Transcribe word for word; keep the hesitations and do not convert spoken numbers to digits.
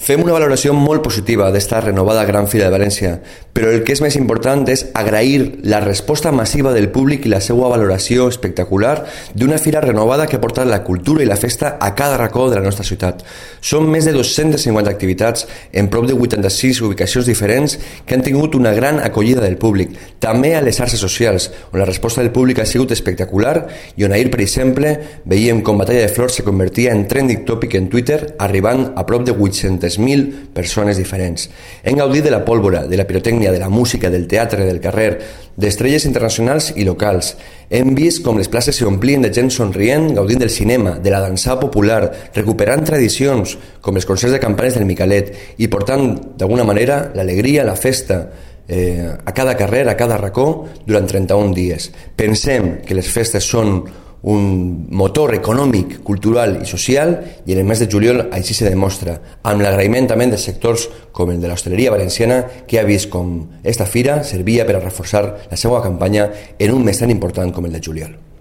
Fem una valoració molt positiva d'esta renovada Gran Fira de València, però el que és més important és agrair la resposta massiva del públic i la seva valoració espectacular d'una fira renovada que porta la cultura i la festa a cada racó de la nostra ciutat. Són més de dos-centes cinquanta activitats en prop de vuitanta-sis ubicacions diferents que han tingut una gran acollida del públic, també a les xarxes socials, on la resposta del públic ha sigut espectacular i on ahir, per exemple, veiem com Batalla de Flors se convertia en trending topic en Twitter, arribant a prop de vuit-centes mil persones diferents. Hem gaudit de la pólvora, de la pirotècnia, de la música, del teatre, del carrer, d'estrelles internacionals i locals. Hem vist com les places s'omplien de gent somrient, gaudint del cinema, de la dansa popular, recuperant tradicions com els concerts de campanes del Micalet i portant, d'alguna manera, l'alegria, la festa eh, a cada carrer, a cada racó, durant trenta-un dies. Pensem que les festes són un motor econòmic, cultural i social, i en el mes de juliol així se demostra, amb l'agraïment també de sectors com el de l'hostaleria valenciana, que ha vist com esta fira servia per a reforçar la seva campanya en un mes tan important com el de juliol.